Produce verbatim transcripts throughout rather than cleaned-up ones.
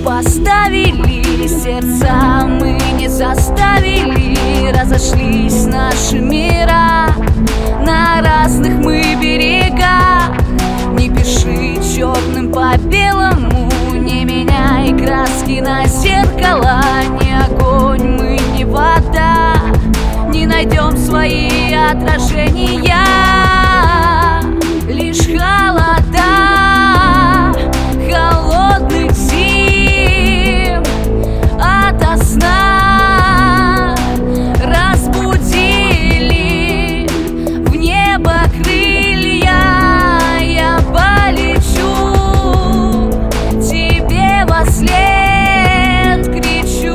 поставили, сердца мы не заставили. Разошлись наши мира, на разных мы берегах. Не пиши черным по белому, не меняй краски на зеркало. Не огонь мы, не вода, не найдем свои отражения. Лишь холода холодных зим ото сна разбудили в небо крылья. Я полечу, тебе вослед кричу.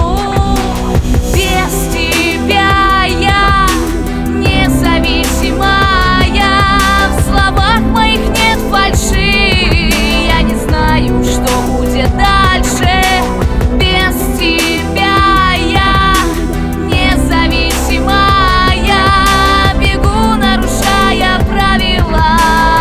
Без тебя я независимая, в словах моих нет фальши. Я не знаю, что будет дальше. Без тебя я независимая, бегу, нарушая правила.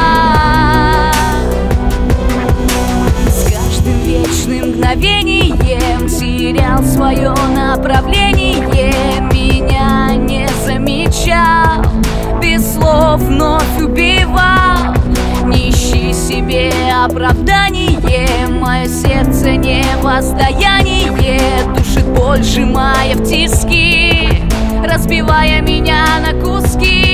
С каждым вечным мгновением терял свое направление. Меня не замечал, без слов вновь убивал. Не ищи себе оправдание, мое сердце не воздаяние. Душит боль, сжимая в тиски, разбивая меня на куски.